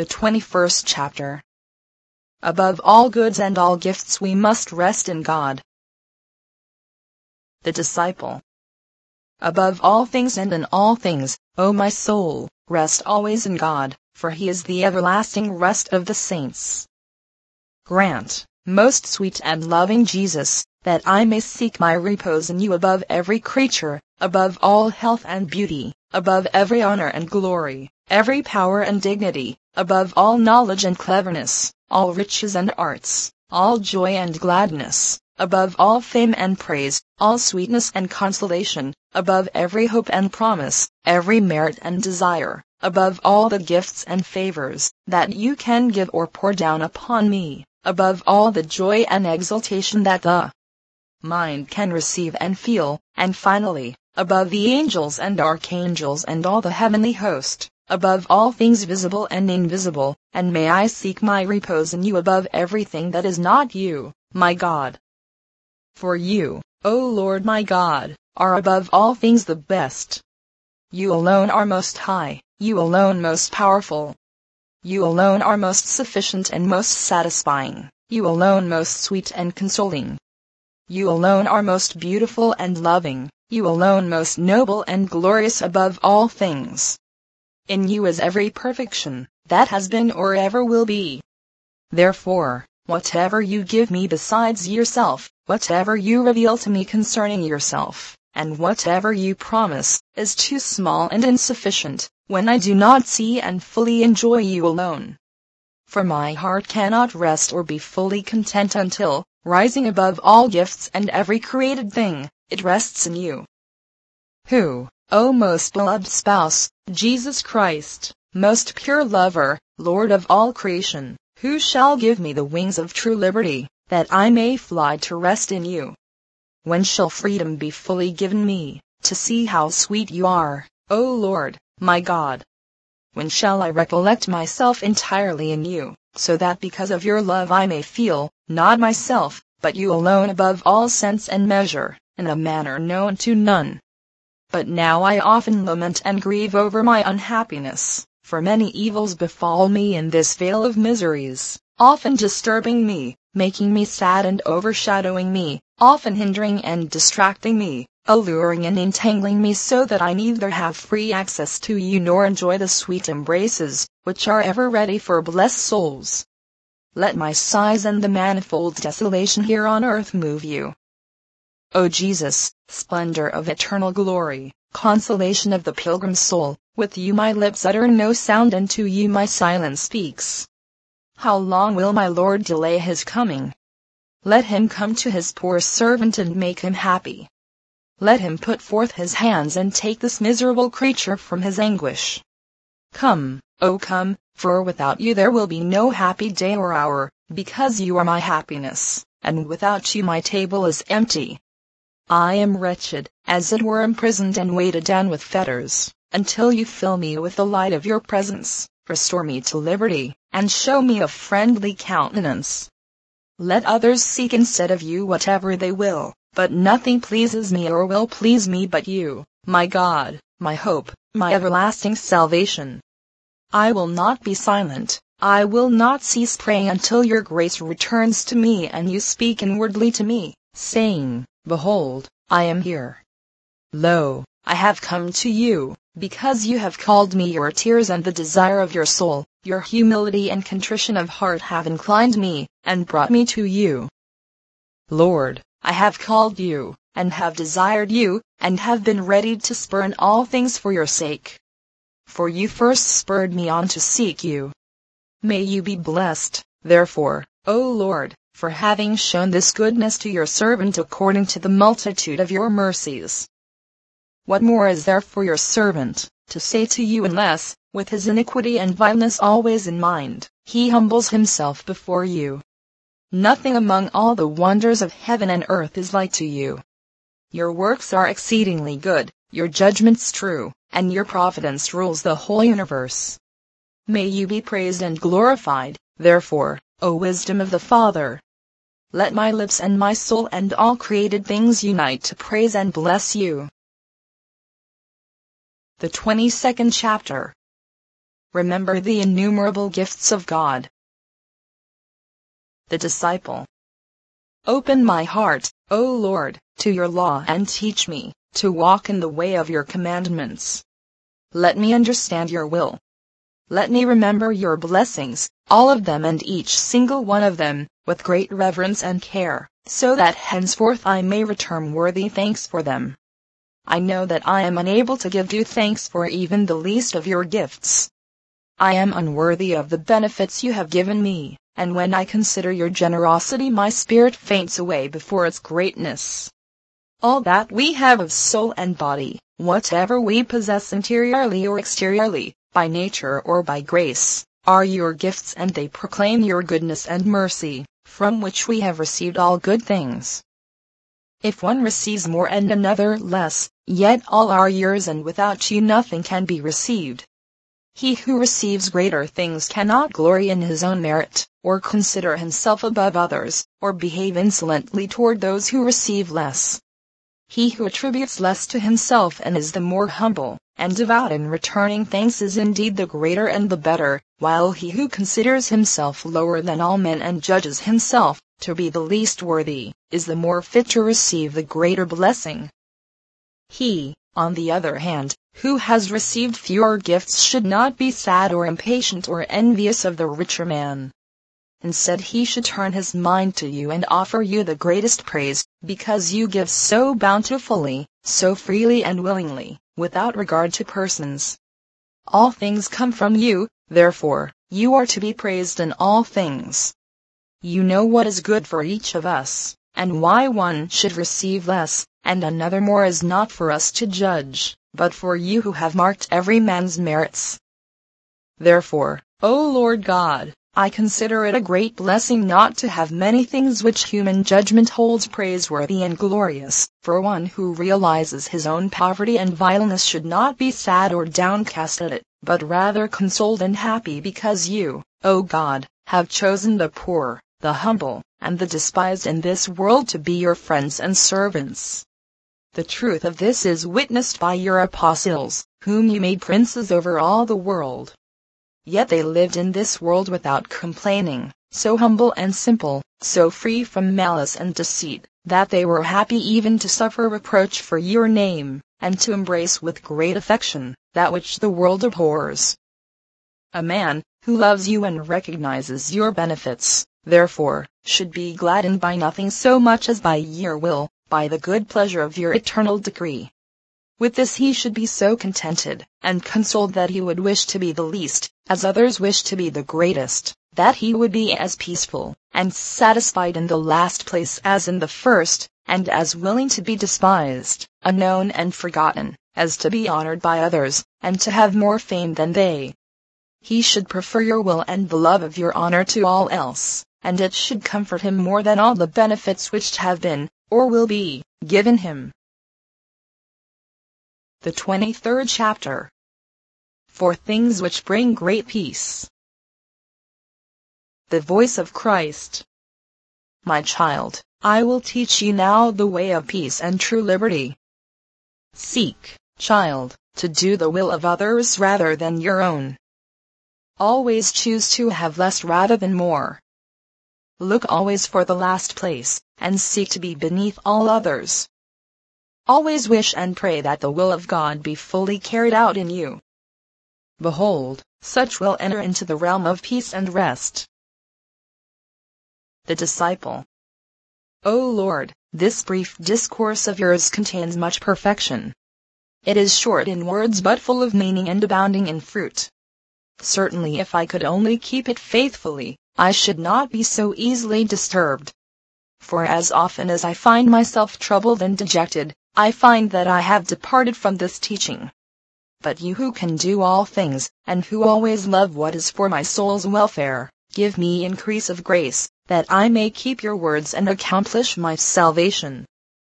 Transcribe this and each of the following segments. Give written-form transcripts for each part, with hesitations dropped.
The 21st chapter. Above all goods and all gifts we must rest in God. The disciple. Above all things and in all things, O my soul, rest always in God, for he is the everlasting rest of the saints. Grant, most sweet and loving Jesus, that I may seek my repose in you above every creature, above all health and beauty, above every honor and glory, every power and dignity, above all knowledge and cleverness, all riches and arts, all joy and gladness, above all fame and praise, all sweetness and consolation, above every hope and promise, every merit and desire, above all the gifts and favors that you can give or pour down upon me, above all the joy and exultation that the mind can receive and feel, and finally, above the angels and archangels and all the heavenly host, above all things visible and invisible, and may I seek my repose in you above everything that is not you, my God. For you, O Lord my God, are above all things the best. You alone are most high, you alone most powerful. You alone are most sufficient and most satisfying, you alone most sweet and consoling. You alone are most beautiful and loving, you alone most noble and glorious above all things. In you is every perfection, that has been or ever will be. Therefore, whatever you give me besides yourself, whatever you reveal to me concerning yourself, and whatever you promise, is too small and insufficient, when I do not see and fully enjoy you alone. For my heart cannot rest or be fully content until, rising above all gifts and every created thing, it rests in you. Who, O most beloved spouse, Jesus Christ, most pure lover, Lord of all creation, who shall give me the wings of true liberty, that I may fly to rest in you? When shall freedom be fully given me, to see how sweet you are, O Lord, my God? When shall I recollect myself entirely in you, so that because of your love I may feel, not myself, but you alone above all sense and measure, in a manner known to none? But now I often lament and grieve over my unhappiness, for many evils befall me in this vale of miseries, often disturbing me, making me sad and overshadowing me, often hindering and distracting me, alluring and entangling me so that I neither have free access to you nor enjoy the sweet embraces, which are ever ready for blessed souls. Let my sighs and the manifold desolation here on earth move you. O Jesus, splendor of eternal glory, consolation of the pilgrim soul, with you my lips utter no sound and to you my silence speaks. How long will my Lord delay his coming? Let him come to his poor servant and make him happy. Let him put forth his hands and take this miserable creature from his anguish. Come, O come, for without you there will be no happy day or hour, because you are my happiness, and without you my table is empty. I am wretched, as it were imprisoned and weighted down with fetters, until you fill me with the light of your presence, restore me to liberty, and show me a friendly countenance. Let others seek instead of you whatever they will, but nothing pleases me or will please me but you, my God, my hope, my everlasting salvation. I will not be silent, I will not cease praying until your grace returns to me and you speak inwardly to me, saying, Behold, I am here. Lo, I have come to you, because you have called me. Your tears and the desire of your soul, your humility and contrition of heart have inclined me, and brought me to you. Lord, I have called you, and have desired you, and have been ready to spurn all things for your sake. For you first spurred me on to seek you. May you be blessed, therefore, O Lord, for having shown this goodness to your servant according to the multitude of your mercies. What more is there for your servant to say to you unless, with his iniquity and vileness always in mind, he humbles himself before you? Nothing among all the wonders of heaven and earth is like to you. Your works are exceedingly good, your judgments true, and your providence rules the whole universe. May you be praised and glorified, therefore, O wisdom of the Father. Let my lips and my soul and all created things unite to praise and bless you. The 22nd chapter. remember the innumerable gifts of God. The disciple. Open my heart, O Lord, to your law and teach me to walk in the way of your commandments. Let me understand your will. Let me remember your blessings, all of them and each single one of them, with great reverence and care, so that henceforth I may return worthy thanks for them. I know that I am unable to give you thanks for even the least of your gifts. I am unworthy of the benefits you have given me, and when I consider your generosity my spirit faints away before its greatness. All that we have of soul and body, whatever we possess interiorly or exteriorly, by nature or by grace, are your gifts, and they proclaim your goodness and mercy, from which we have received all good things. If one receives more and another less, yet all are yours, and without you nothing can be received. He who receives greater things cannot glory in his own merit, or consider himself above others, or behave insolently toward those who receive less. He who attributes less to himself and is the more humble and devout in returning thanks is indeed the greater and the better, while he who considers himself lower than all men and judges himself to be the least worthy, is the more fit to receive the greater blessing. He, on the other hand, who has received fewer gifts should not be sad or impatient or envious of the richer man. Instead, he should turn his mind to you and offer you the greatest praise, because you give so bountifully, so freely and willingly, without regard to persons. All things come from you, therefore, you are to be praised in all things. You know what is good for each of us, and why one should receive less, and another more is not for us to judge, but for you who have marked every man's merits. Therefore, O Lord God, I consider it a great blessing not to have many things which human judgment holds praiseworthy and glorious, for one who realizes his own poverty and vileness should not be sad or downcast at it, but rather consoled and happy because you, O God, have chosen the poor, the humble, and the despised in this world to be your friends and servants. The truth of this is witnessed by your apostles, whom you made princes over all the world. Yet they lived in this world without complaining, so humble and simple, so free from malice and deceit, that they were happy even to suffer reproach for your name, and to embrace with great affection that which the world abhors. A man who loves you and recognizes your benefits, therefore, should be gladdened by nothing so much as by your will, by the good pleasure of your eternal decree. With this he should be so contented and consoled that he would wish to be the least, as others wish to be the greatest, that he would be as peaceful and satisfied in the last place as in the first, and as willing to be despised, unknown and forgotten, as to be honored by others, and to have more fame than they. He should prefer your will and the love of your honor to all else, and it should comfort him more than all the benefits which have been, or will be, given him. The 23rd chapter. For things which bring great peace. The voice of Christ. My child, I will teach you now the way of peace and true liberty. Seek, child, to do the will of others rather than your own. Always choose to have less rather than more. Look always for the last place, and seek to be beneath all others. Always wish and pray that the will of God be fully carried out in you. Behold, such will enter into the realm of peace and rest. The disciple. O Lord, this brief discourse of yours contains much perfection. It is short in words but full of meaning and abounding in fruit. Certainly if I could only keep it faithfully, I should not be so easily disturbed. For as often as I find myself troubled and dejected, I find that I have departed from this teaching. But you who can do all things, and who always love what is for my soul's welfare, give me increase of grace, that I may keep your words and accomplish my salvation.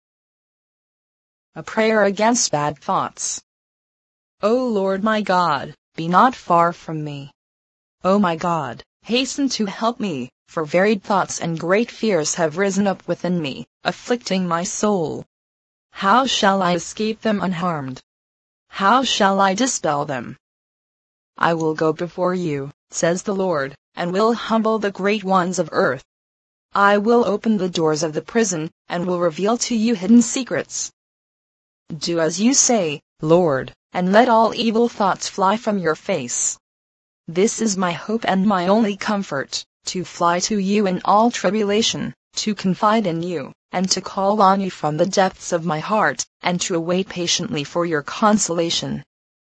A prayer against bad thoughts. O Lord my God, be not far from me. O my God, hasten to help me, for varied thoughts and great fears have risen up within me, afflicting my soul. How shall I escape them unharmed? How shall I dispel them? I will go before you, says the Lord, and will humble the great ones of earth. I will open the doors of the prison, and will reveal to you hidden secrets. Do as you say, Lord, and let all evil thoughts fly from your face. This is my hope and my only comfort, to fly to you in all tribulation, to confide in you, and to call on you from the depths of my heart, and to await patiently for your consolation.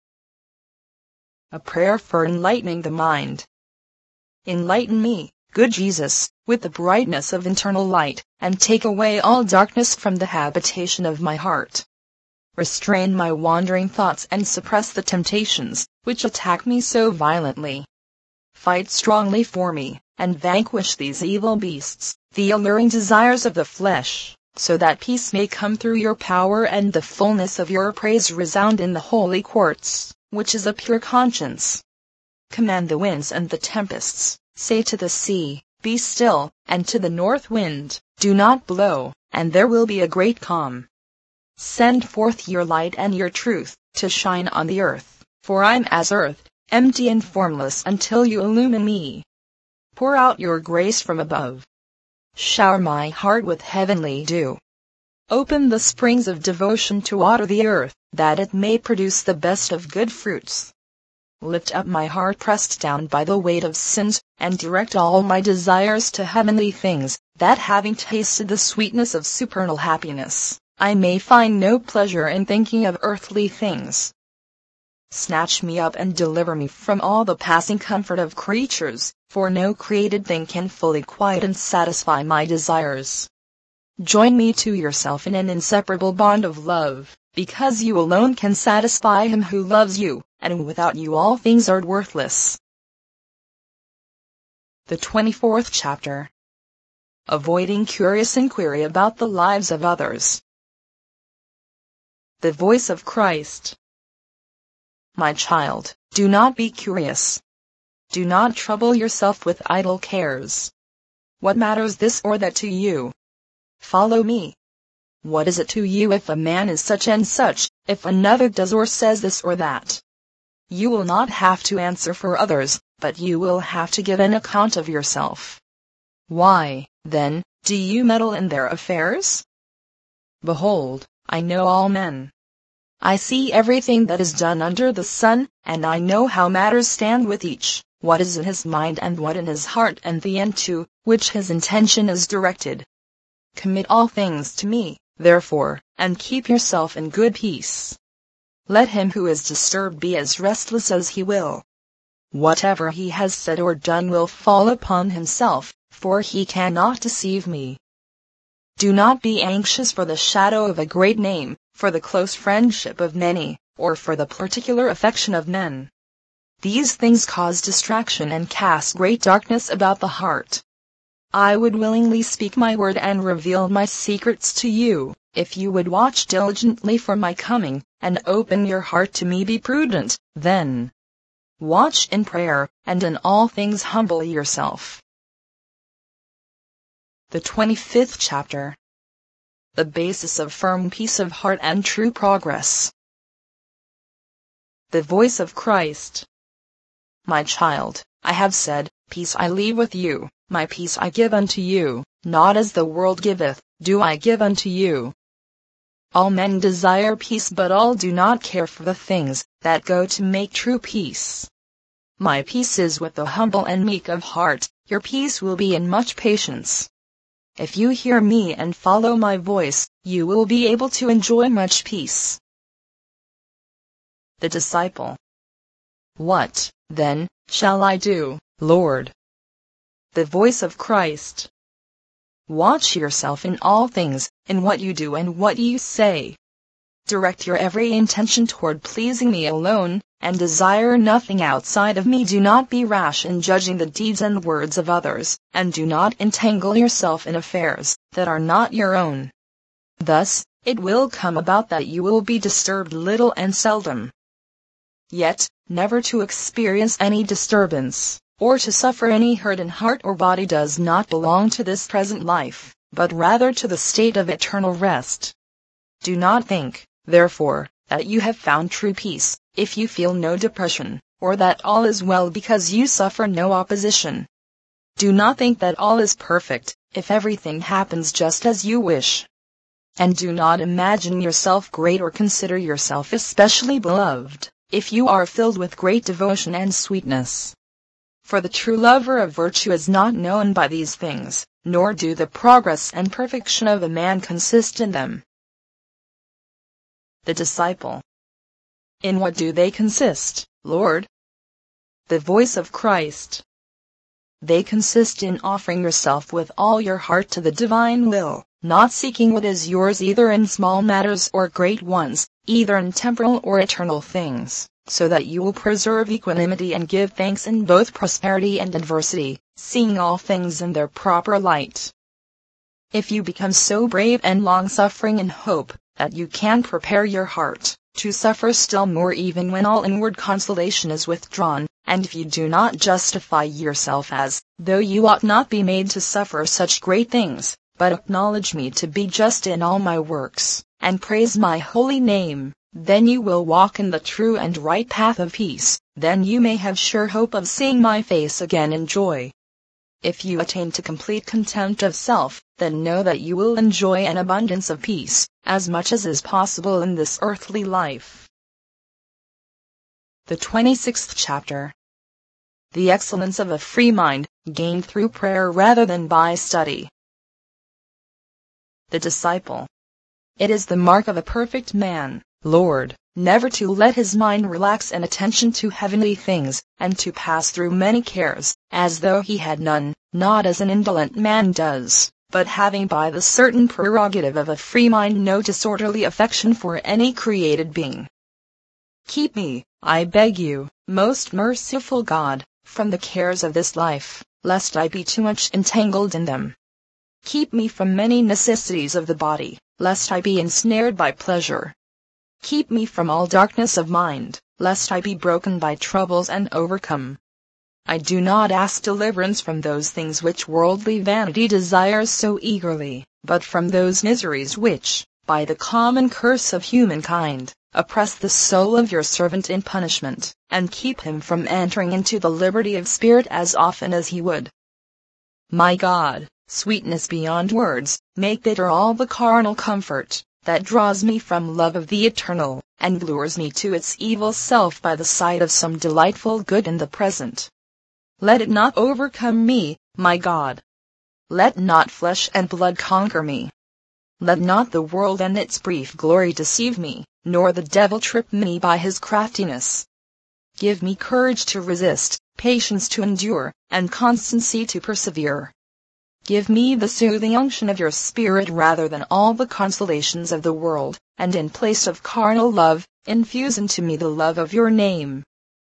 A prayer for enlightening the mind. Enlighten me, good Jesus, with the brightness of eternal light, and take away all darkness from the habitation of my heart. Restrain my wandering thoughts and suppress the temptations, which attack me so violently. Fight strongly for me, and vanquish these evil beasts, the alluring desires of the flesh, so that peace may come through your power and the fullness of your praise resound in the holy courts, which is a pure conscience. Command the winds and the tempests, say to the sea, be still, and to the north wind, do not blow, and there will be a great calm. Send forth your light and your truth, to shine on the earth, for I'm as earth, empty and formless until you illumine me. Pour out your grace from above. Shower my heart with heavenly dew. Open the springs of devotion to water the earth, that it may produce the best of good fruits. Lift up my heart pressed down by the weight of sins, and direct all my desires to heavenly things, that having tasted the sweetness of supernal happiness, I may find no pleasure in thinking of earthly things. Snatch me up and deliver me from all the passing comfort of creatures, for no created thing can fully quiet and satisfy my desires. Join me to yourself in an inseparable bond of love, because you alone can satisfy him who loves you, and without you all things are worthless. The 24th chapter. Avoiding curious inquiry about the lives of others. The voice of Christ. My child, do not be curious. Do not trouble yourself with idle cares. What matters this or that to you? Follow me. What is it to you if a man is such and such, if another does or says this or that? You will not have to answer for others, but you will have to give an account of yourself. Why, then, do you meddle in their affairs? Behold, I know all men. I see everything that is done under the sun, and I know how matters stand with each, what is in his mind and what in his heart, and the end to which his intention is directed. Commit all things to me, therefore, and keep yourself in good peace. Let him who is disturbed be as restless as he will. Whatever he has said or done will fall upon himself, for he cannot deceive me. Do not be anxious for the shadow of a great name, for the close friendship of many, or for the particular affection of men. These things cause distraction and cast great darkness about the heart. I would willingly speak my word and reveal my secrets to you, if you would watch diligently for my coming, and open your heart to me. Be prudent, then. Watch in prayer, and in all things humble yourself. The 25th chapter. The basis of firm peace of heart and true progress. The voice of Christ. My child, I have said, peace I leave with you, my peace I give unto you, not as the world giveth, do I give unto you. All men desire peace, but all do not care for the things that go to make true peace. My peace is with the humble and meek of heart, your peace will be in much patience. If you hear me and follow my voice, you will be able to enjoy much peace. The disciple. What, then, shall I do, Lord? The voice of Christ. Watch yourself in all things, in what you do and what you say. Direct your every intention toward pleasing me alone, and desire nothing outside of me. Do not be rash in judging the deeds and words of others, and do not entangle yourself in affairs that are not your own. Thus, it will come about that you will be disturbed little and seldom. Yet, never to experience any disturbance, or to suffer any hurt in heart or body does not belong to this present life, but rather to the state of eternal rest. Do not think, therefore, that you have found true peace, if you feel no depression, or that all is well because you suffer no opposition. Do not think that all is perfect, if everything happens just as you wish. And do not imagine yourself great or consider yourself especially beloved, if you are filled with great devotion and sweetness. For the true lover of virtue is not known by these things, nor do the progress and perfection of a man consist in them. The disciple. In what do they consist, Lord? The voice of Christ. They consist in offering yourself with all your heart to the divine will, not seeking what is yours either in small matters or great ones, either in temporal or eternal things, so that you will preserve equanimity and give thanks in both prosperity and adversity, seeing all things in their proper light. If you become so brave and long-suffering in hope, that you can prepare your heart to suffer still more even when all inward consolation is withdrawn, and if you do not justify yourself as though you ought not be made to suffer such great things, but acknowledge me to be just in all my works, and praise my holy name, then you will walk in the true and right path of peace, then you may have sure hope of seeing my face again in joy. If you attain to complete contempt of self, then know that you will enjoy an abundance of peace, as much as is possible in this earthly life. The 26th chapter. The excellence of a free mind, gained through prayer rather than by study. The disciple. It is the mark of a perfect man, Lord, never to let his mind relax in attention to heavenly things, and to pass through many cares, as though he had none, not as an indolent man does, but having by the certain prerogative of a free mind no disorderly affection for any created being. Keep me, I beg you, most merciful God, from the cares of this life, lest I be too much entangled in them. Keep me from many necessities of the body, lest I be ensnared by pleasure. Keep me from all darkness of mind, lest I be broken by troubles and overcome. I do not ask deliverance from those things which worldly vanity desires so eagerly, but from those miseries which, by the common curse of humankind, oppress the soul of your servant in punishment, and keep him from entering into the liberty of spirit as often as he would. My God, sweetness beyond words, make bitter all the carnal comfort that draws me from love of the eternal, and lures me to its evil self by the sight of some delightful good in the present. Let it not overcome me, my God. Let not flesh and blood conquer me. Let not the world and its brief glory deceive me, nor the devil trip me by his craftiness. Give me courage to resist, patience to endure, and constancy to persevere. Give me the soothing unction of your Spirit rather than all the consolations of the world, and in place of carnal love, infuse into me the love of your name.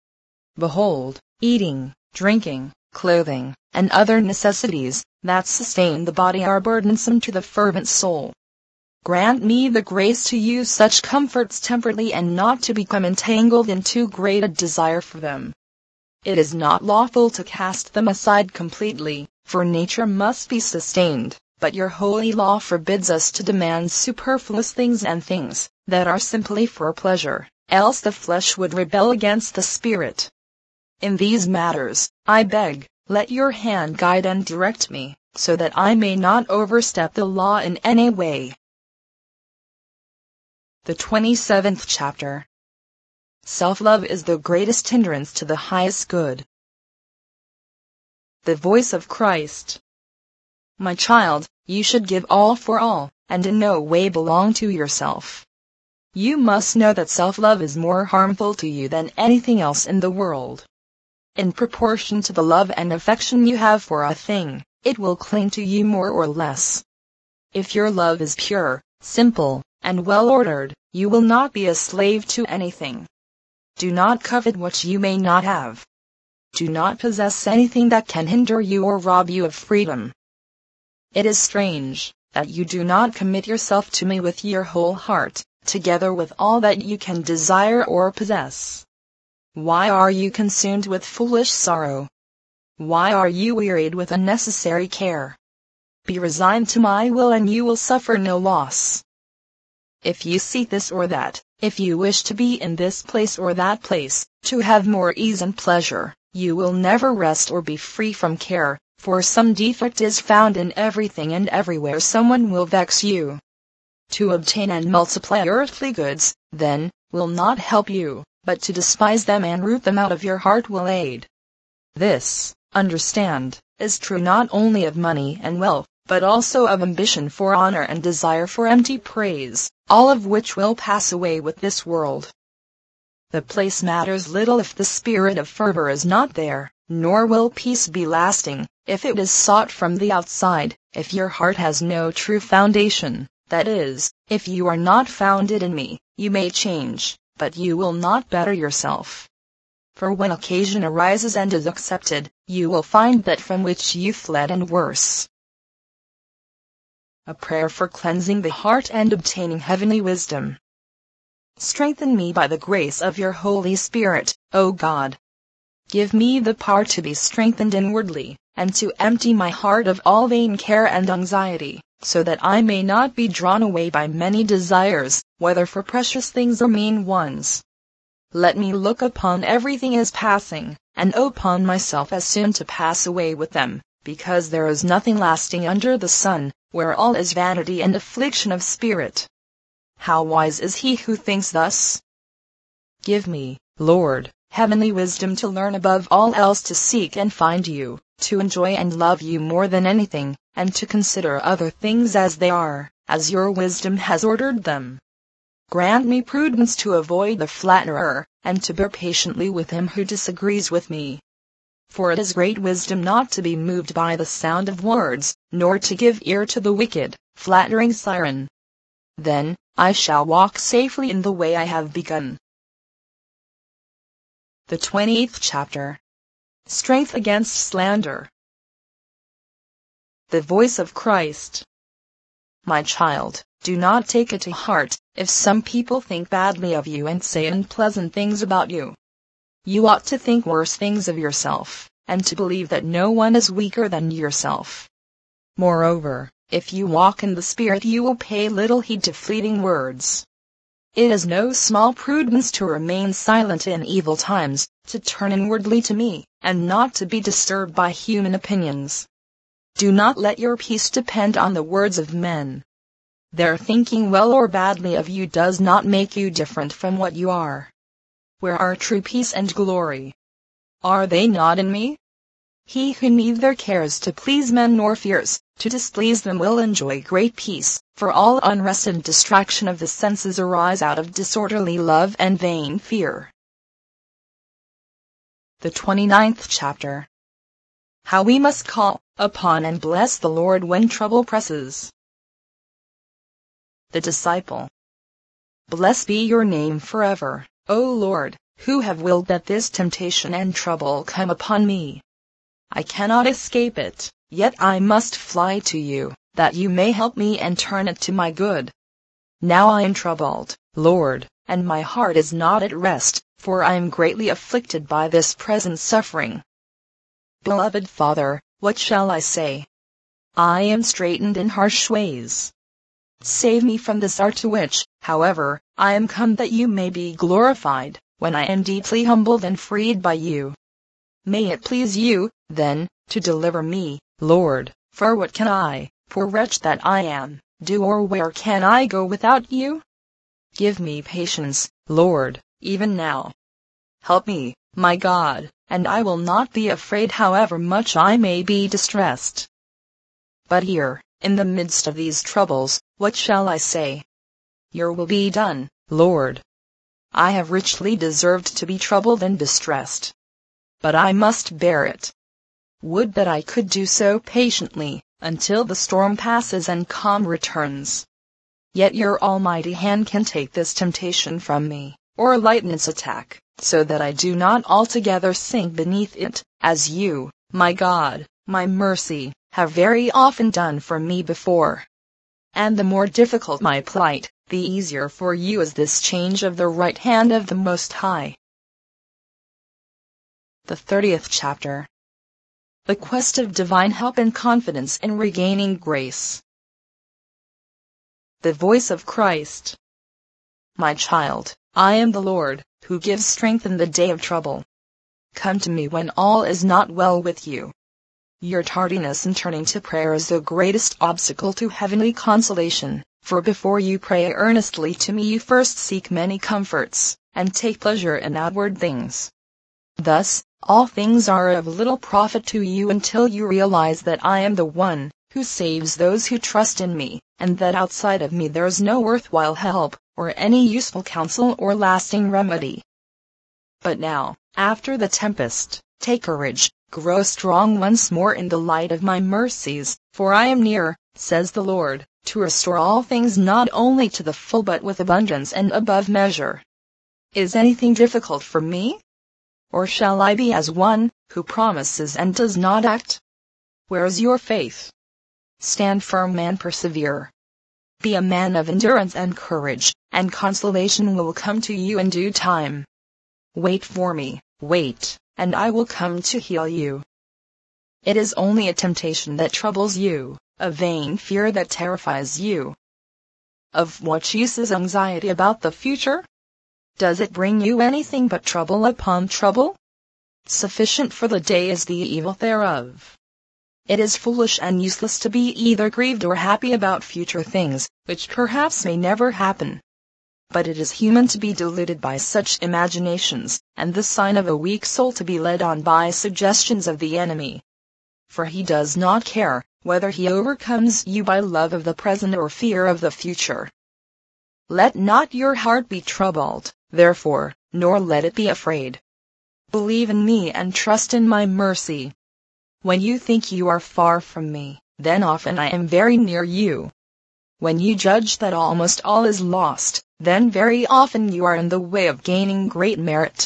Behold, eating, drinking, clothing, and other necessities that sustain the body are burdensome to the fervent soul. Grant me the grace to use such comforts temperately and not to become entangled in too great a desire for them. It is not lawful to cast them aside completely, for nature must be sustained, but your holy law forbids us to demand superfluous things and things that are simply for pleasure, else the flesh would rebel against the spirit. In these matters, I beg, let your hand guide and direct me, so that I may not overstep the law in any way. The 27th chapter. Self-love is the greatest hindrance to the highest good. The voice of Christ. My child, you should give all for all, and in no way belong to yourself. You must know that self-love is more harmful to you than anything else in the world. In proportion to the love and affection you have for a thing, it will cling to you more or less. If your love is pure, simple, and well-ordered, you will not be a slave to anything. Do not covet what you may not have. Do not possess anything that can hinder you or rob you of freedom. It is strange that you do not commit yourself to me with your whole heart, together with all that you can desire or possess. Why are you consumed with foolish sorrow? Why are you wearied with unnecessary care? Be resigned to my will and you will suffer no loss. If you seek this or that, If you wish to be in this place or that place, to have more ease and pleasure, you will never rest or be free from care, for some defect is found in everything and everywhere someone will vex you. To obtain and multiply earthly goods, then, will not help you, but to despise them and root them out of your heart will aid. This, understand, is true not only of money and wealth, but also of ambition for honor and desire for empty praise, all of which will pass away with this world. The place matters little if the spirit of fervor is not there, nor will peace be lasting, if it is sought from the outside, if your heart has no true foundation, that is, if you are not founded in me. You may change, but you will not better yourself. For when occasion arises and is accepted, you will find that from which you fled and worse. A prayer for cleansing the heart and obtaining heavenly wisdom. Strengthen me by the grace of your Holy Spirit, O God. Give me the power to be strengthened inwardly, and to empty my heart of all vain care and anxiety, so that I may not be drawn away by many desires, whether for precious things or mean ones. Let me look upon everything as passing, and upon myself as soon to pass away with them, because there is nothing lasting under the sun, where all is vanity and affliction of spirit. How wise is he who thinks thus? Give me, Lord, heavenly wisdom to learn above all else to seek and find you, to enjoy and love you more than anything, and to consider other things as they are, as your wisdom has ordered them. Grant me prudence to avoid the flatterer, and to bear patiently with him who disagrees with me. For it is great wisdom not to be moved by the sound of words, nor to give ear to the wicked, flattering siren. Then, I shall walk safely in the way I have begun. The 20th chapter. Strength against slander. The voice of Christ. My child, do not take it to heart, if some people think badly of you and say unpleasant things about you. You ought to think worse things of yourself, and to believe that no one is weaker than yourself. Moreover, if you walk in the Spirit you will pay little heed to fleeting words. It is no small prudence to remain silent in evil times, to turn inwardly to me, and not to be disturbed by human opinions. Do not let your peace depend on the words of men. Their thinking well or badly of you does not make you different from what you are. Where are true peace and glory? Are they not in me? He who neither cares to please men nor fears to displease them will enjoy great peace, for all unrest and distraction of the senses arise out of disorderly love and vain fear. The 29th chapter. How we must call upon and bless the Lord when trouble presses. The disciple. Blessed be your name forever, O Lord, who have willed that this temptation and trouble come upon me. I cannot escape it, yet I must fly to you, that you may help me and turn it to my good. Now I am troubled, Lord, and my heart is not at rest, for I am greatly afflicted by this present suffering. Beloved Father, what shall I say? I am straitened in harsh ways. Save me from this hour to which, however, I am come that you may be glorified, when I am deeply humbled and freed by you. May it please you, then, to deliver me, Lord, for what can I, poor wretch that I am, do, or where can I go without you? Give me patience, Lord, even now. Help me, my God, and I will not be afraid however much I may be distressed. But here, in the midst of these troubles, what shall I say? Your will be done, Lord. I have richly deserved to be troubled and distressed. But I must bear it. Would that I could do so patiently, until the storm passes and calm returns. Yet your almighty hand can take this temptation from me, or lighten its attack, so that I do not altogether sink beneath it, as you, my God, my mercy, have very often done for me before. And the more difficult my plight, the easier for you is this change of the right hand of the Most High. The 30th chapter. The quest of divine help and confidence in regaining grace. The voice of Christ. my child, I am the Lord, who gives strength in the day of trouble. Come to me when all is not well with you. Your tardiness in turning to prayer is the greatest obstacle to heavenly consolation, for before you pray earnestly to me you first seek many comforts, and take pleasure in outward things. Thus, all things are of little profit to you until you realize that I am the one who saves those who trust in me, and that outside of me there is no worthwhile help, or any useful counsel or lasting remedy. But now, after the tempest, take courage, grow strong once more in the light of my mercies, for I am near, says the Lord, to restore all things not only to the full but with abundance and above measure. Is anything difficult for me? Or shall I be as one who promises and does not act? Where is your faith? Stand firm and persevere. Be a man of endurance and courage, and consolation will come to you in due time. Wait for me, wait, and I will come to heal you. It is only a temptation that troubles you, a vain fear that terrifies you. Of what use is anxiety about the future? Does it bring you anything but trouble upon trouble? Sufficient for the day is the evil thereof. It is foolish and useless to be either grieved or happy about future things, which perhaps may never happen. But it is human to be deluded by such imaginations, and the sign of a weak soul to be led on by suggestions of the enemy. For he does not care whether he overcomes you by love of the present or fear of the future. Let not your heart be troubled, therefore, nor let it be afraid. Believe in me and trust in my mercy. When you think you are far from me, then often I am very near you. When you judge that almost all is lost, then very often you are in the way of gaining great merit.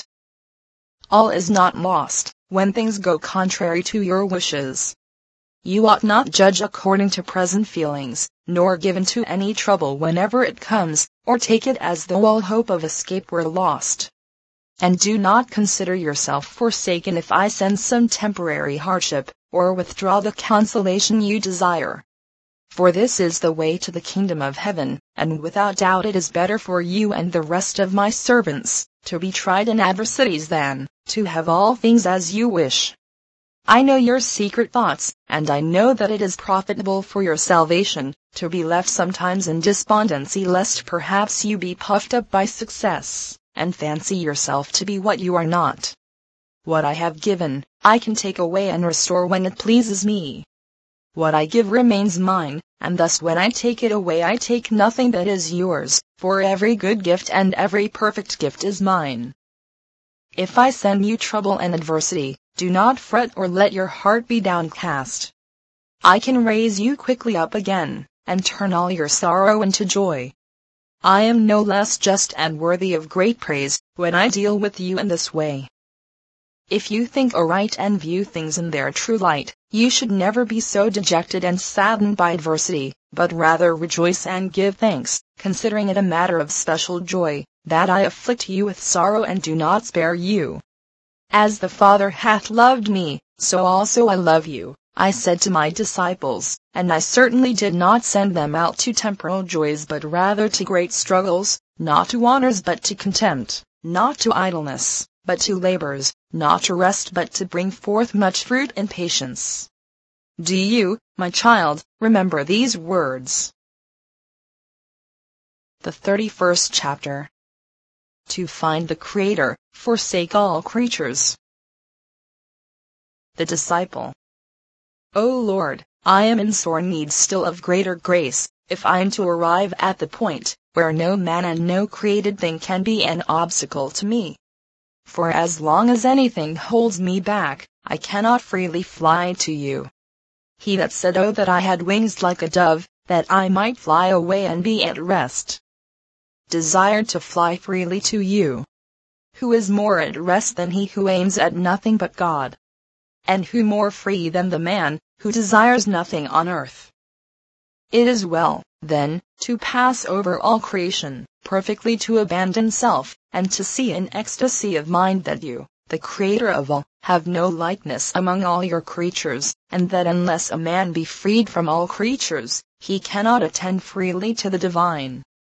All is not lost when things go contrary to your wishes. You ought not judge according to present feelings, nor give in to any trouble whenever it comes, or take it as though all hope of escape were lost. And do not consider yourself forsaken if I send some temporary hardship, or withdraw the consolation you desire. For this is the way to the kingdom of heaven, and without doubt it is better for you and the rest of my servants to be tried in adversities than to have all things as you wish. I know your secret thoughts, and I know that it is profitable for your salvation to be left sometimes in despondency lest perhaps you be puffed up by success, and fancy yourself to be what you are not. What I have given, I can take away and restore when it pleases me. What I give remains mine, and thus when I take it away I take nothing that is yours, for every good gift and every perfect gift is mine. If I send you trouble and adversity, do not fret or let your heart be downcast. I can raise you quickly up again, and turn all your sorrow into joy. I am no less just and worthy of great praise when I deal with you in this way. If you think aright and view things in their true light, you should never be so dejected and saddened by adversity, but rather rejoice and give thanks, considering it a matter of special joy, that I afflict you with sorrow and do not spare you. As the Father hath loved me, so also I love you, I said to my disciples, and I certainly did not send them out to temporal joys but rather to great struggles, not to honors but to contempt, not to idleness, but to labors, not to rest but to bring forth much fruit in patience. Do you, my child, remember these words? The 31st chapter. To find the Creator, forsake all creatures. The disciple. O Lord, I am in sore need still of greater grace, if I am to arrive at the point where no man and no created thing can be an obstacle to me. For as long as anything holds me back, I cannot freely fly to you. He that said, "Oh, that I had wings like a dove, that I might fly away and be at rest," desired to fly freely to you. Who is more at rest than he who aims at nothing but God? And who more free than the man who desires nothing on earth? It is well, then, to pass over all creation, perfectly to abandon self, and to see in ecstasy of mind that you, the Creator of all, have no likeness among all your creatures, and that unless a man be freed from all creatures, he cannot attend freely to the divine.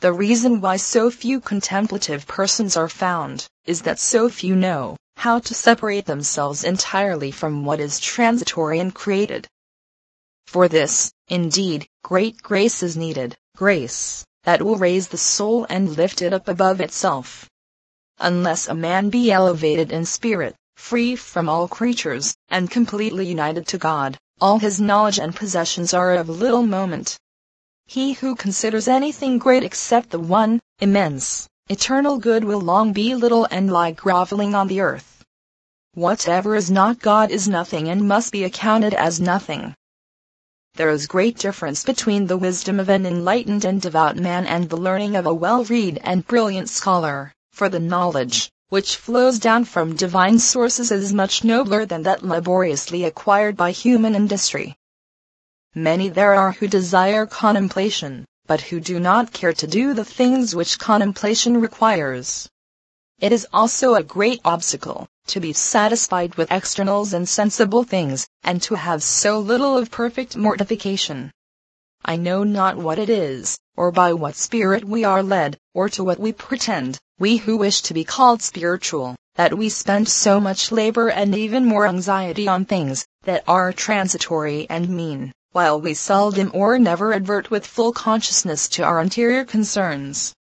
The reason why so few contemplative persons are found, is that so few know how to separate themselves entirely from what is transitory and created. For this, indeed, great grace is needed, grace that will raise the soul and lift it up above itself. Unless a man be elevated in spirit, free from all creatures, and completely united to God, all his knowledge and possessions are of little moment. He who considers anything great except the one, immense, eternal good will long be little and lie groveling on the earth. Whatever is not God is nothing and must be accounted as nothing. There is great difference between the wisdom of an enlightened and devout man and the learning of a well-read and brilliant scholar, for the knowledge which flows down from divine sources is much nobler than that laboriously acquired by human industry. Many there are who desire contemplation, but who do not care to do the things which contemplation requires. It is also a great obstacle to be satisfied with externals and sensible things, and to have so little of perfect mortification. I know not what it is, or by what spirit we are led, or to what we pretend, we who wish to be called spiritual, that we spend so much labor and even more anxiety on things that are transitory and mean, while we seldom or never advert with full consciousness to our interior concerns.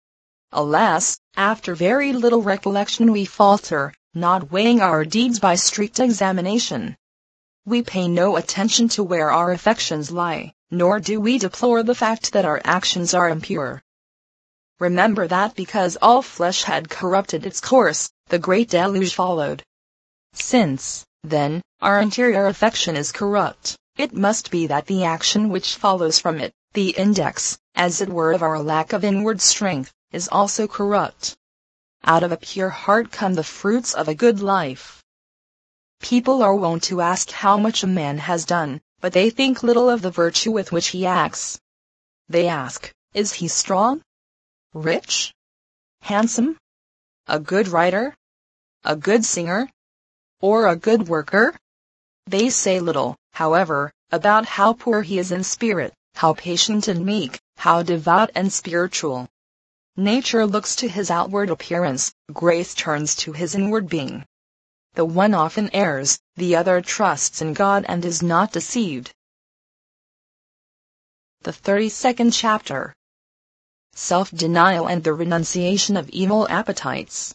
Alas, after very little recollection we falter, not weighing our deeds by strict examination. We pay no attention to where our affections lie, nor do we deplore the fact that our actions are impure. Remember that because all flesh had corrupted its course, the great deluge followed. Since, then, our interior affection is corrupt, it must be that the action which follows from it, the index, as it were, of our lack of inward strength, is also corrupt. Out of a pure heart come the fruits of a good life. People are wont to ask how much a man has done, but they think little of the virtue with which he acts. They ask, is he strong? Rich? Handsome? A good writer? A good singer? Or a good worker? They say little, however, about how poor he is in spirit, how patient and meek, how devout and spiritual. Nature looks to his outward appearance, grace turns to his inward being. The one often errs, the other trusts in God and is not deceived. The 32nd chapter. Self-denial and the renunciation of evil appetites.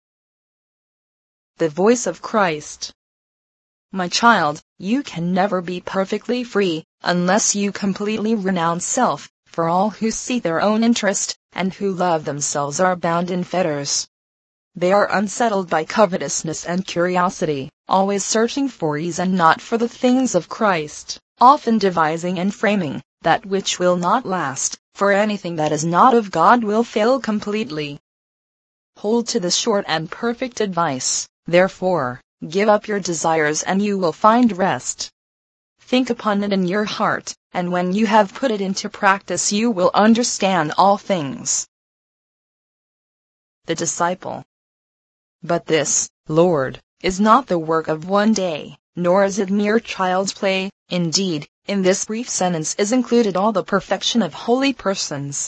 The voice of Christ. My child, you can never be perfectly free, unless you completely renounce self, for all who seek their own interest, and who love themselves are bound in fetters. They are unsettled by covetousness and curiosity, always searching for ease and not for the things of Christ, often devising and framing that which will not last, for anything that is not of God will fail completely. Hold to this short and perfect advice, therefore, give up your desires and you will find rest. Think upon it in your heart, and when you have put it into practice you will understand all things. The disciple. But this, Lord, is not the work of one day, nor is it mere child's play. Indeed, in this brief sentence is included all the perfection of holy persons.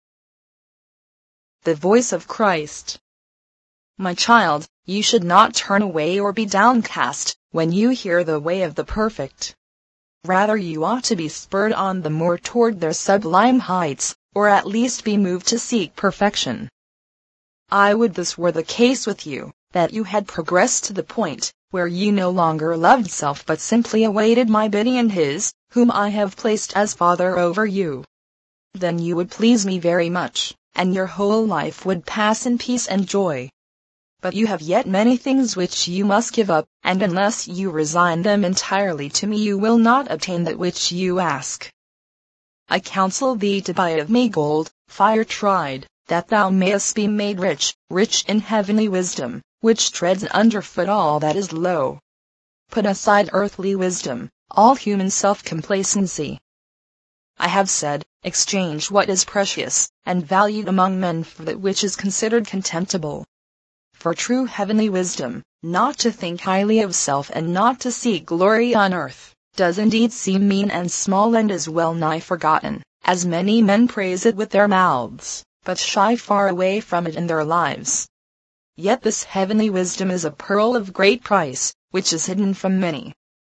The voice of Christ. My child, you should not turn away or be downcast when you hear the way of the perfect. Rather you ought to be spurred on the more toward their sublime heights, or at least be moved to seek perfection. I would this were the case with you, that you had progressed to the point where you no longer loved self but simply awaited my bidding and his, whom I have placed as Father over you. Then you would please me very much, and your whole life would pass in peace and joy. But you have yet many things which you must give up, and unless you resign them entirely to me you will not obtain that which you ask. I counsel thee to buy of me gold, fire tried, that thou mayest be made rich, rich in heavenly wisdom, which treads underfoot all that is low. Put aside earthly wisdom, all human self-complacency. I have said, exchange what is precious and valued among men for that which is considered contemptible. For true heavenly wisdom, not to think highly of self and not to seek glory on earth, does indeed seem mean and small and is well nigh forgotten, as many men praise it with their mouths, but shy far away from it in their lives. Yet this heavenly wisdom is a pearl of great price, which is hidden from many.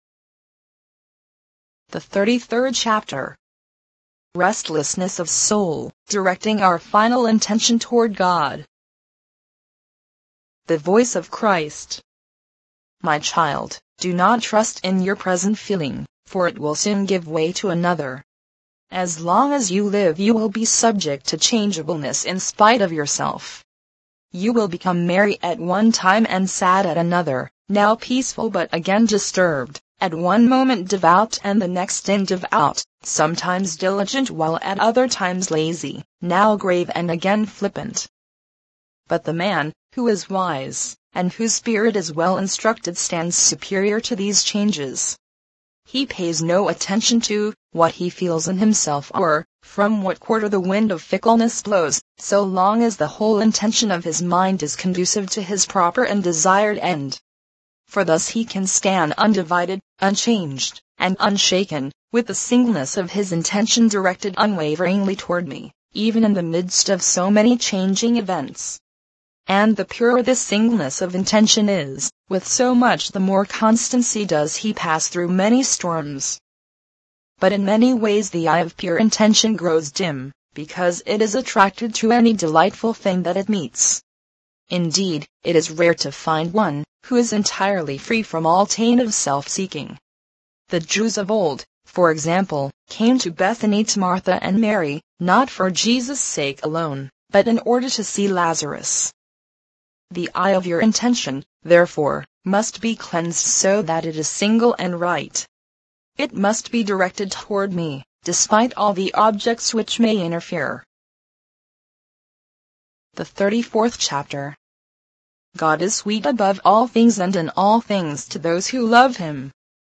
The 33rd chapter. Restlessness of soul, directing our final intention toward God. The voice of Christ. My child, do not trust in your present feeling, for it will soon give way to another. As long as you live, you will be subject to changeableness in spite of yourself. You will become merry at one time and sad at another, now peaceful but again disturbed, at one moment devout and the next indevout, sometimes diligent while at other times lazy, now grave and again flippant. But the man, who is wise, and whose spirit is well instructed, stands superior to these changes. He pays no attention to what he feels in himself or from what quarter the wind of fickleness blows, so long as the whole intention of his mind is conducive to his proper and desired end. For thus he can stand undivided, unchanged, and unshaken, with the singleness of his intention directed unwaveringly toward me, even in the midst of so many changing events. And the purer this singleness of intention is, with so much the more constancy does he pass through many storms. But in many ways the eye of pure intention grows dim, because it is attracted to any delightful thing that it meets. Indeed, it is rare to find one who is entirely free from all taint of self-seeking. The Jews of old, for example, came to Bethany to Martha and Mary, not for Jesus' sake alone, but in order to see Lazarus. The eye of your intention, therefore, must be cleansed so that it is single and right. It must be directed toward me, despite all the objects which may interfere. The 34th chapter. God is sweet above all things and in all things to those who love him.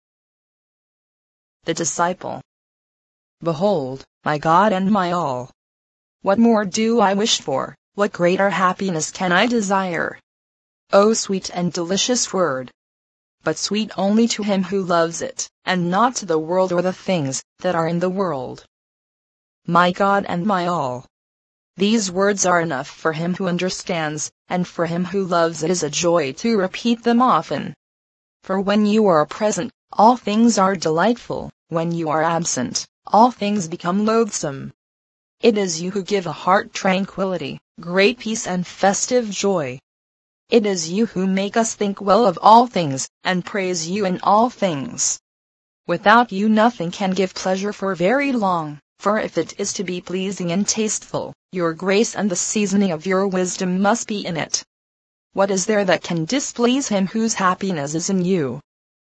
The disciple. Behold, my God and my all. What more do I wish for? What greater happiness can I desire? O sweet and delicious word! But sweet only to him who loves it, and not to the world or the things that are in the world. My God and my all. These words are enough for him who understands, and for him who loves it is a joy to repeat them often. For when you are present, all things are delightful; when you are absent, all things become loathsome. It is you who give a heart tranquility, great peace and festive joy. It is you who make us think well of all things, and praise you in all things. Without you nothing can give pleasure for very long, for if it is to be pleasing and tasteful, your grace and the seasoning of your wisdom must be in it. What is there that can displease him whose happiness is in you?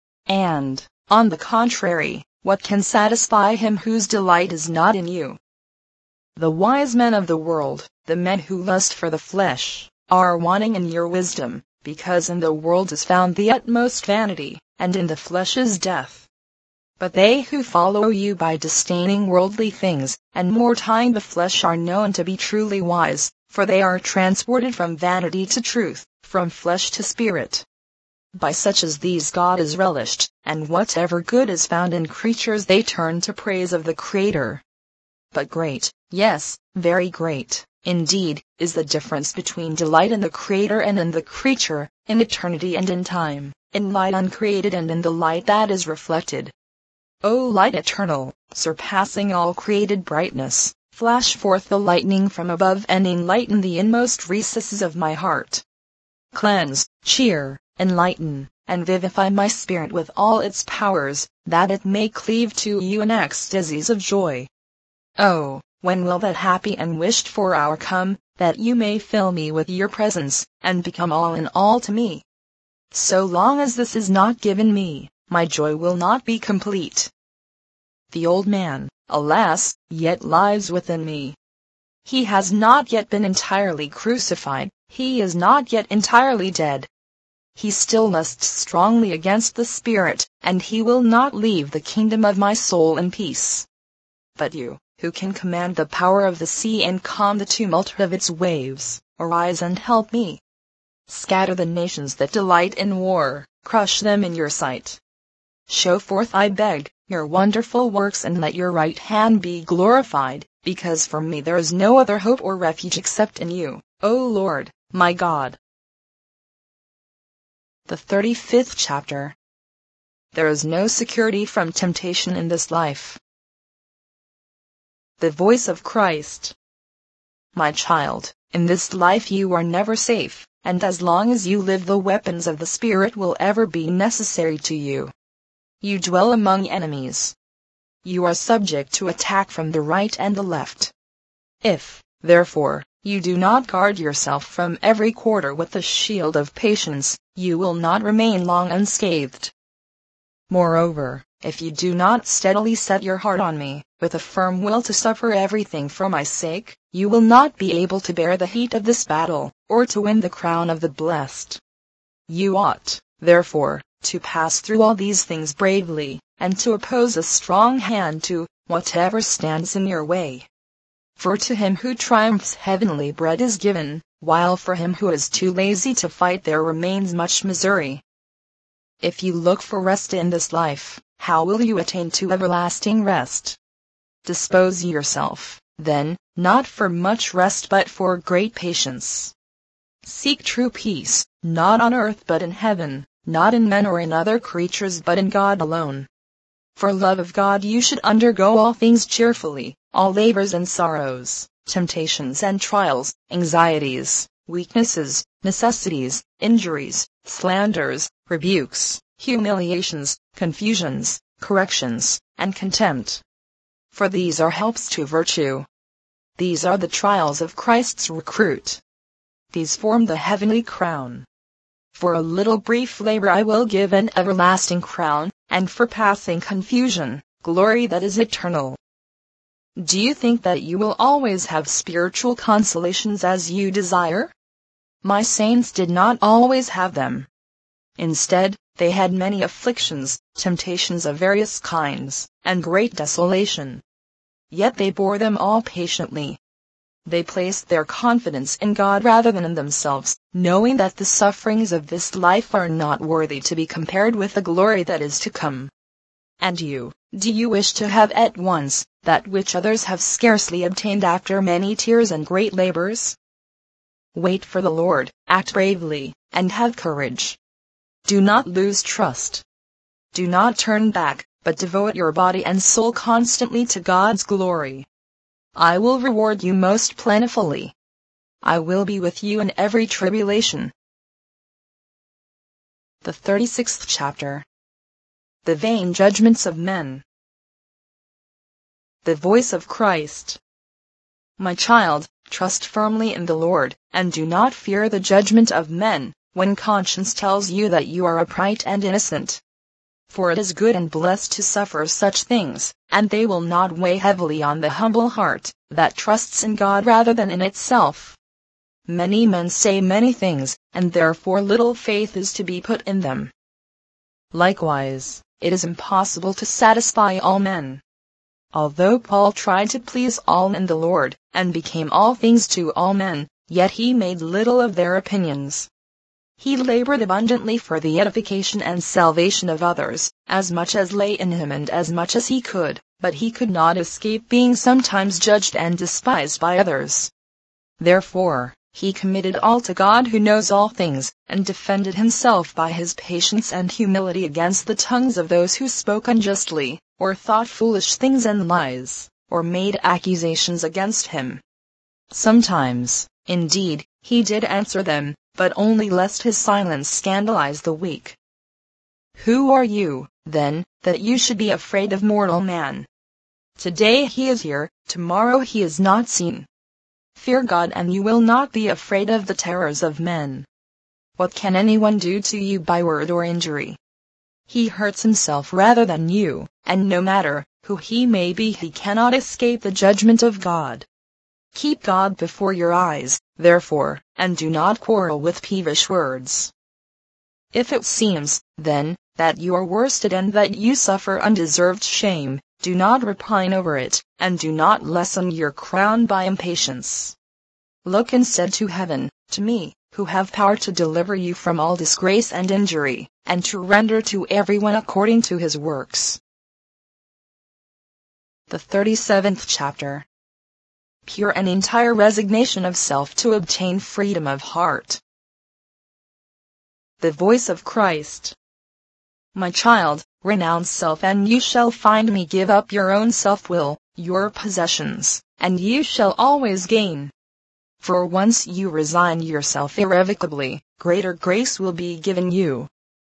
And, on the contrary, what can satisfy him whose delight is not in you? The wise men of the world, the men who lust for the flesh, are wanting in your wisdom, because in the world is found the utmost vanity, and in the flesh is death. But they who follow you by disdaining worldly things, and mortifying the flesh are known to be truly wise, for they are transported from vanity to truth, from flesh to spirit. By such as these God is relished, and whatever good is found in creatures they turn to praise of the Creator. But great, yes, very great, indeed, is the difference between delight in the Creator and in the creature, in eternity and in time, in light uncreated and in the light that is reflected. O light eternal, surpassing all created brightness, flash forth the lightning from above and enlighten the inmost recesses of my heart. Cleanse, cheer, enlighten, and vivify my spirit with all its powers, that it may cleave to you in ecstasies of joy. Oh, when will that happy and wished for hour come, that you may fill me with your presence, and become all in all to me? So long as this is not given me, my joy will not be complete. The old man, alas, yet lives within me. He has not yet been entirely crucified, he is not yet entirely dead. He still lusts strongly against the spirit, and he will not leave the kingdom of my soul in peace. But you, who can command the power of the sea and calm the tumult of its waves, arise and help me. Scatter the nations that delight in war, crush them in your sight. Show forth, I beg, your wonderful works, and let your right hand be glorified, because for me there is no other hope or refuge except in you, O Lord, my God. The 35th chapter. There is no security from temptation in this life. The voice of Christ. My child, in this life you are never safe, and as long as you live the weapons of the Spirit will ever be necessary to you. You dwell among enemies. You are subject to attack from the right and the left. If, therefore, you do not guard yourself from every quarter with the shield of patience, you will not remain long unscathed. Moreover, if you do not steadily set your heart on me, with a firm will to suffer everything for my sake, you will not be able to bear the heat of this battle, or to win the crown of the blessed. You ought, therefore, to pass through all these things bravely, and to oppose a strong hand to whatever stands in your way. For to him who triumphs heavenly bread is given, while for him who is too lazy to fight there remains much misery. If you look for rest in this life, how will you attain to everlasting rest? Dispose yourself, then, not for much rest but for great patience. Seek true peace, not on earth but in heaven, not in men or in other creatures but in God alone. For love of God you should undergo all things cheerfully, all labors and sorrows, temptations and trials, anxieties, weaknesses, necessities, injuries, slanders, rebukes, humiliations, confusions, corrections, and contempt. For these are helps to virtue. These are the trials of Christ's recruit. These form the heavenly crown. For a little brief labor I will give an everlasting crown, and for passing confusion, glory that is eternal. Do you think that you will always have spiritual consolations as you desire? My saints did not always have them. Instead, they had many afflictions, temptations of various kinds, and great desolation. Yet they bore them all patiently. They placed their confidence in God rather than in themselves, knowing that the sufferings of this life are not worthy to be compared with the glory that is to come. And you, do you wish to have at once that which others have scarcely obtained after many tears and great labors? Wait for the Lord, act bravely, and have courage. Do not lose trust. Do not turn back, but devote your body and soul constantly to God's glory. I will reward you most plentifully. I will be with you in every tribulation. The 36th chapter. The vain judgments of men. The voice of Christ. My child, trust firmly in the Lord, and do not fear the judgment of men, when conscience tells you that you are upright and innocent. For it is good and blessed to suffer such things, and they will not weigh heavily on the humble heart, that trusts in God rather than in itself. Many men say many things, and therefore little faith is to be put in them. Likewise, it is impossible to satisfy all men. Although Paul tried to please all in the Lord, and became all things to all men, yet he made little of their opinions. He labored abundantly for the edification and salvation of others, as much as lay in him and as much as he could, but he could not escape being sometimes judged and despised by others. Therefore, he committed all to God who knows all things, and defended himself by his patience and humility against the tongues of those who spoke unjustly, or thought foolish things and lies, or made accusations against him. Sometimes, indeed, he did answer them, but only lest his silence scandalize the weak. Who are you, then, that you should be afraid of mortal man? Today he is here, tomorrow he is not seen. Fear God and you will not be afraid of the terrors of men. What can anyone do to you by word or injury? He hurts himself rather than you, and no matter who he may be he cannot escape the judgment of God. Keep God before your eyes, therefore, and do not quarrel with peevish words. If it seems, then, that you are worsted and that you suffer undeserved shame, do not repine over it, and do not lessen your crown by impatience. Look instead to heaven, to me, who have power to deliver you from all disgrace and injury, and to render to everyone according to his works. The 37th chapter. pure and entire resignation of self to obtain freedom of heart. The voice of Christ. My child, renounce self and you shall find me. Give up your own self-will, your possessions, and you shall always gain. For once you resign yourself irrevocably, greater grace will be given you.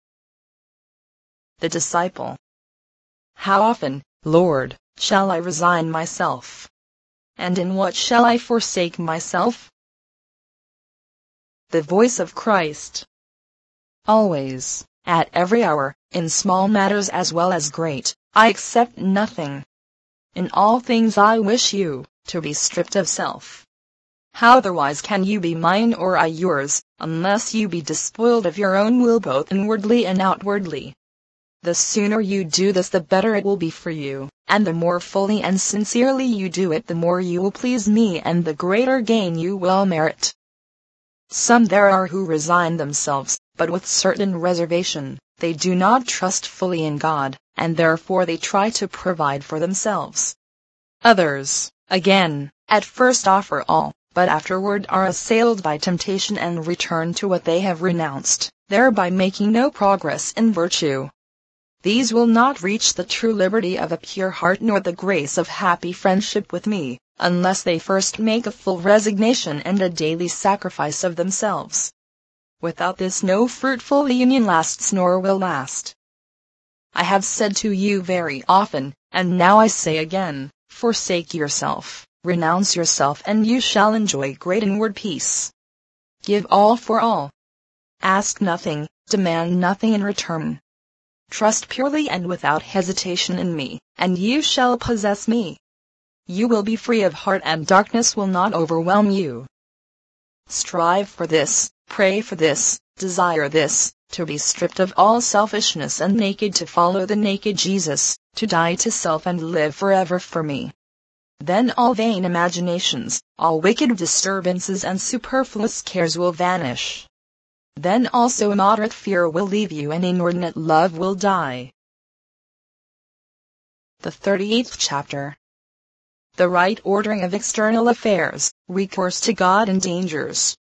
The disciple. How often, Lord, shall I resign myself? And in what shall I forsake myself? The voice of Christ. Always, at every hour, in small matters as well as great, I accept nothing. In all things I wish you to be stripped of self. How otherwise can you be mine or I yours, unless you be despoiled of your own will both inwardly and outwardly? The sooner you do this the better it will be for you, and the more fully and sincerely you do it the more you will please me and the greater gain you will merit. Some there are who resign themselves, but with certain reservation. They do not trust fully in God, and therefore they try to provide for themselves. Others, again, at first offer all, but afterward are assailed by temptation and return to what they have renounced, thereby making no progress in virtue. These will not reach the true liberty of a pure heart nor the grace of happy friendship with me, unless they first make a full resignation and a daily sacrifice of themselves. Without this no fruitful union lasts nor will last. I have said to you very often, and now I say again, forsake yourself, renounce yourself and you shall enjoy great inward peace. Give all for all. Ask nothing, demand nothing in return. Trust purely and without hesitation in me, and you shall possess me. You will be free of heart and darkness will not overwhelm you. Strive for this, pray for this, desire this, to be stripped of all selfishness and naked to follow the naked Jesus, to die to self and live forever for me. Then all vain imaginations, all wicked disturbances and superfluous cares will vanish. Then also immoderate fear will leave you and inordinate love will die. The 38th chapter. The right ordering of external affairs, recourse to God and dangers.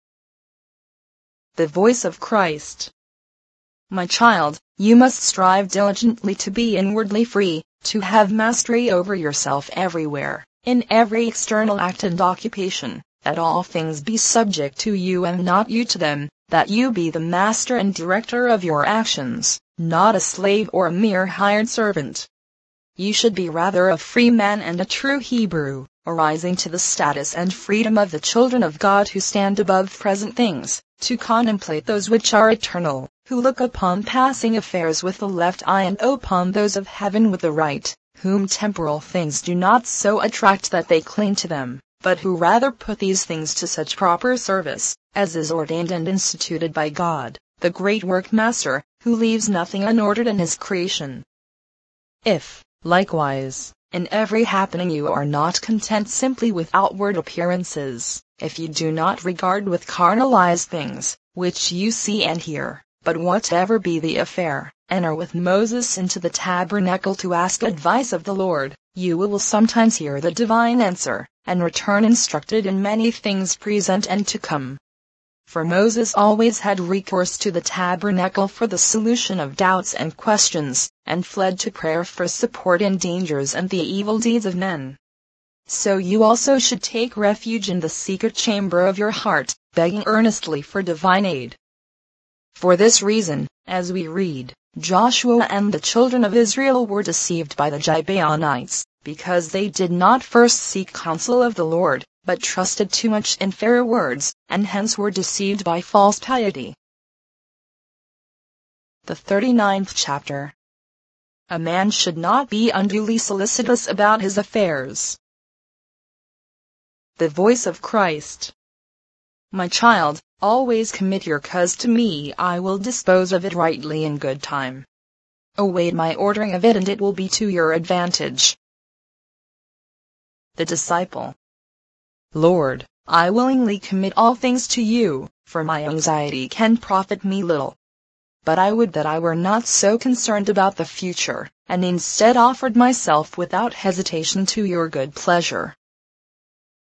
The voice of Christ. My child, you must strive diligently to be inwardly free, to have mastery over yourself everywhere, in every external act and occupation, that all things be subject to you and not you to them, that you be the master and director of your actions, not a slave or a mere hired servant. You should be rather a free man and a true Hebrew, arising to the status and freedom of the children of God who stand above present things, to contemplate those which are eternal, who look upon passing affairs with the left eye and upon those of heaven with the right, whom temporal things do not so attract that they cling to them, but who rather put these things to such proper service, as is ordained and instituted by God, the great workmaster, who leaves nothing unordered in his creation. If, likewise, in every happening you are not content simply with outward appearances, if you do not regard with carnal eyes things, which you see and hear, but whatever be the affair, enter with Moses into the tabernacle to ask advice of the Lord, you will sometimes hear the divine answer, and return instructed in many things present and to come. For Moses always had recourse to the tabernacle for the solution of doubts and questions, and fled to prayer for support in dangers and the evil deeds of men. So you also should take refuge in the secret chamber of your heart, begging earnestly for divine aid. For this reason, as we read, Joshua and the children of Israel were deceived by the Gibeonites, because they did not first seek counsel of the Lord, but trusted too much in fair words, and hence were deceived by false piety. The 39th chapter. A man should not be unduly solicitous about his affairs. The voice of Christ. My child, always commit your cause to me, I will dispose of it rightly in good time. Await my ordering of it and it will be to your advantage. The disciple. Lord, I willingly commit all things to you, for my anxiety can profit me little. But I would that I were not so concerned about the future, and instead offered myself without hesitation to your good pleasure.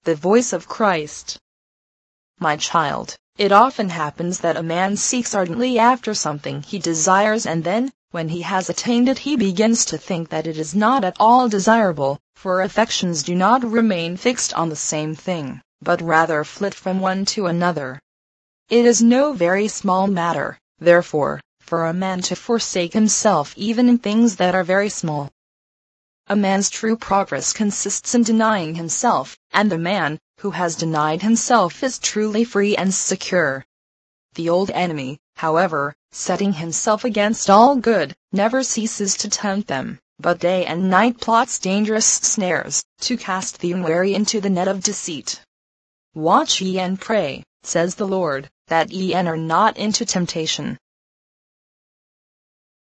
The voice of Christ. My child, it often happens that a man seeks ardently after something he desires, and then, when he has attained it, he begins to think that it is not at all desirable, for affections do not remain fixed on the same thing, but rather flit from one to another. It is no very small matter, therefore, for a man to forsake himself even in things that are very small. A man's true progress consists in denying himself, and the man who has denied himself is truly free and secure. The old enemy, however, setting himself against all good, never ceases to tempt them, but day and night plots dangerous snares, to cast the unwary into the net of deceit. Watch ye and pray, says the Lord, that ye enter not into temptation.